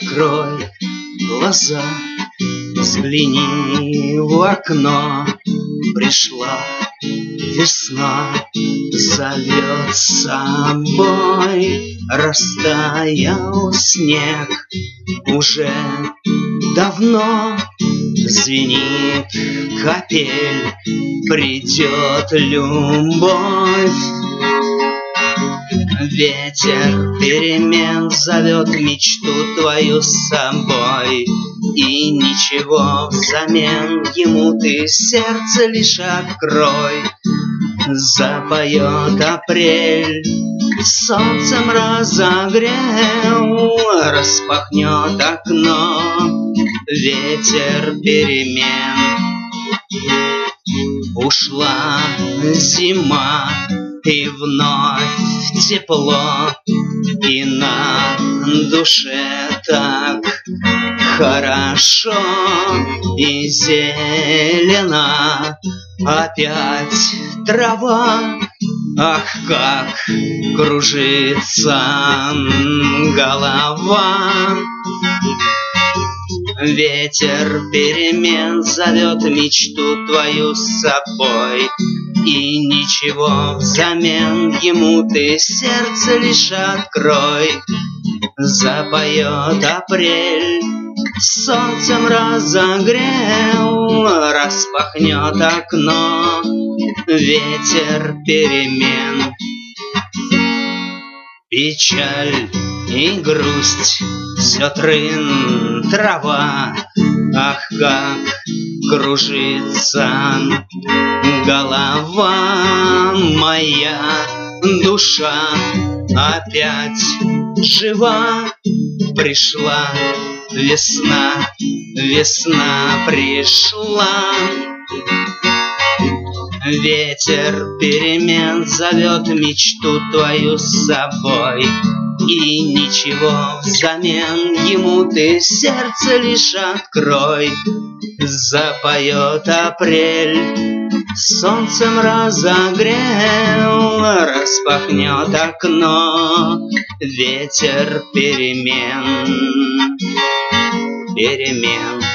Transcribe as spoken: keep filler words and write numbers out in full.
Открой глаза, взгляни в окно. Пришла весна, зовет с собой. Растаял снег уже давно. Звенит капель, придет любовь. Ветер перемен зовет мечту твою с собой. И ничего взамен ему ты сердце лишь открой. Запоет апрель, солнцем разогрел. Распахнет окно, ветер перемен. Ушла зима, и вновь тепло, и на душе так хорошо. И зелена опять трава. Ах, как кружится голова. Ветер перемен зовет мечту твою с собой. И ничего взамен ему ты сердце лишь открой. Запоет апрель, солнцем разогрел. Распахнет окно, ветер перемен. Печаль и грусть, все трын, трава. Ах, как кружится голова. Моя душа опять жива. Пришла весна, весна пришла. Ветер перемен зовет мечту твою с собой. И ничего взамен ему ты сердце лишь открой. Запоет апрель, солнцем разогрел. Распахнет окно, ветер перемен, перемен.